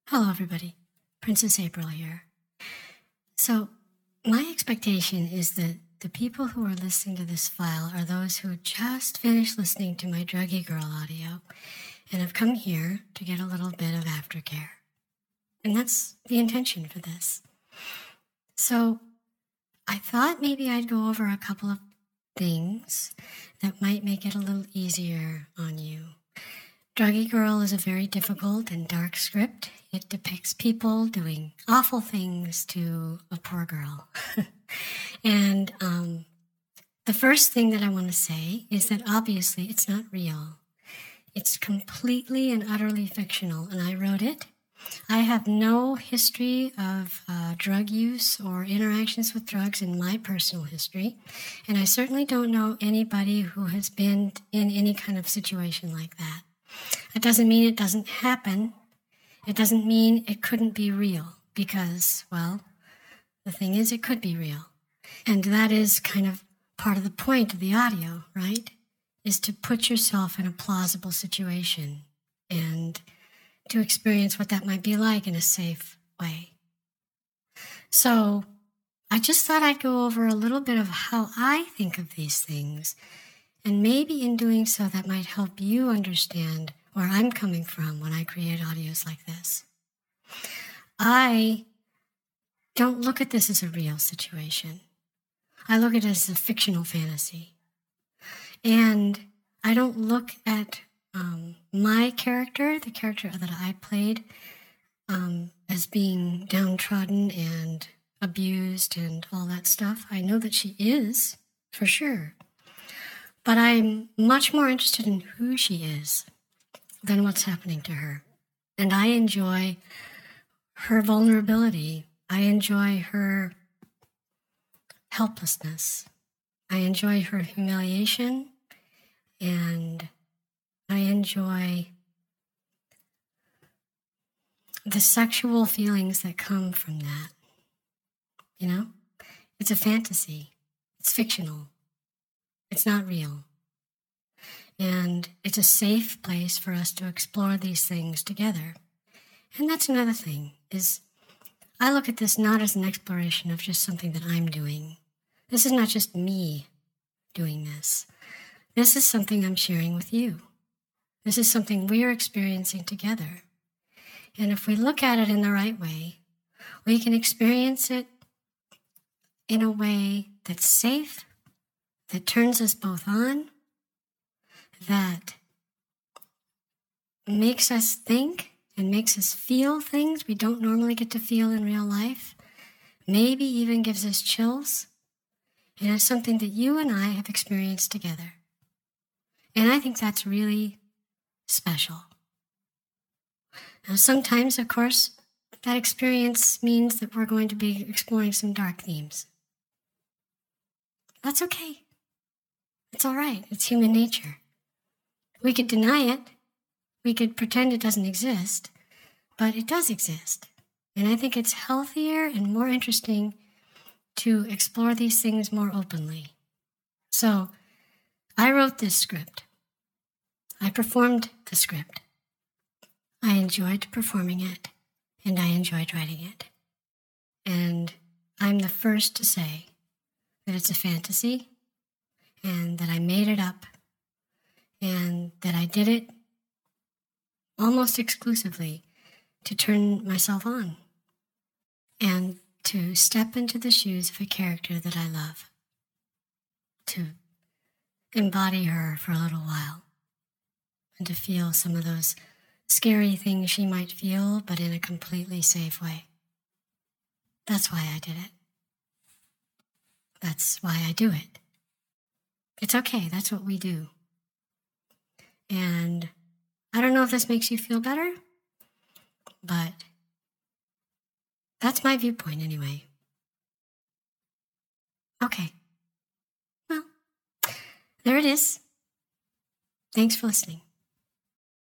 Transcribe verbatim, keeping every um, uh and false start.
Hello, everybody. Princess April here. So, my expectation is that the people who are listening to this file are those who just finished listening to my Druggy Girl audio and have come here to get a little bit of aftercare. And that's the intention for this. So, I thought maybe I'd go over a couple of things that might make it a little easier on you. Druggy Girl is a very difficult and dark script. It depicts people doing awful things to a poor girl. and um, the first thing that I want to say is that obviously it's not real. It's completely and utterly fictional, and I wrote it. I have no history of uh, drug use or interactions with drugs in my personal history, and I certainly don't know anybody who has been in any kind of situation like that. It doesn't mean it doesn't happen. It doesn't mean it couldn't be real because, well, the thing is it could be real. And that is kind of part of the point of the audio, right? Is to put yourself in a plausible situation and to experience what that might be like in a safe way. So I just thought I'd go over a little bit of how I think of these things. And maybe in doing so, that might help you understand where I'm coming from when I create audios like this. I don't look at this as a real situation. I look at it as a fictional fantasy. And I don't look at um, my character, the character that I played, um, as being downtrodden and abused and all that stuff. I know that she is, for sure. But I'm much more interested in who she is than what's happening to her. And I enjoy her vulnerability. I enjoy her helplessness. I enjoy her humiliation. And I enjoy the sexual feelings that come from that. You know? It's a fantasy. It's fictional. It's not real. And it's a safe place for us to explore these things together. And that's another thing, is I look at this not as an exploration of just something that I'm doing. This is not just me doing this. This is something I'm sharing with you. This is something we're experiencing together. And if we look at it in the right way, we can experience it in a way that's safe, that turns us both on, that makes us think and makes us feel things we don't normally get to feel in real life, maybe even gives us chills, and it's something that you and I have experienced together. And I think that's really special. Now, sometimes, of course, that experience means that we're going to be exploring some dark themes. That's okay. It's all right. It's human nature. We could deny it. We could pretend it doesn't exist, but it does exist. And I think it's healthier and more interesting to explore these things more openly. So I wrote this script. I performed the script. I enjoyed performing it, and I enjoyed writing it. And I'm the first to say that it's a fantasy, and that I made it up, and that I did it almost exclusively to turn myself on and to step into the shoes of a character that I love, to embody her for a little while, and to feel some of those scary things she might feel, but in a completely safe way. That's why I did it. That's why I do it. It's okay. That's what we do. And I don't know if this makes you feel better, but that's my viewpoint anyway. Okay. Well, there it is. Thanks for listening.